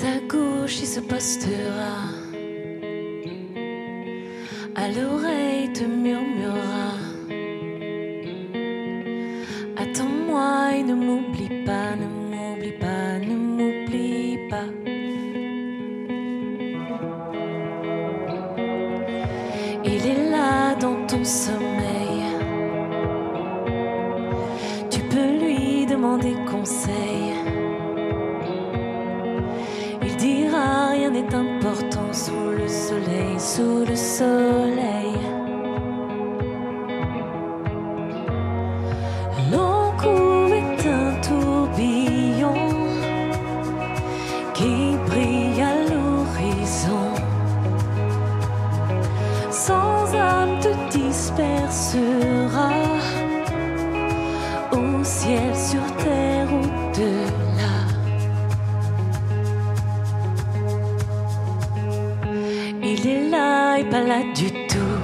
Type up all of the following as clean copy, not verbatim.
ta gauche il se postera, à l'oreille te murmurera: attends-moi et ne m'oublie pas, ne m'oublie pas, ne m'oublie pas. Il est là dans ton sommeil, tu peux lui demander conseil. Il dira rien n'est important sous le soleil, sous le soleil. L'encou est un tourbillon qui brille à l'horizon. Sans âme te dispersera au ciel, sur terre, au-delà. Il est là et pas là du tout.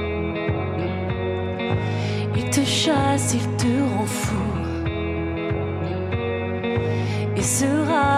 Il te chasse, il te rend fou et sera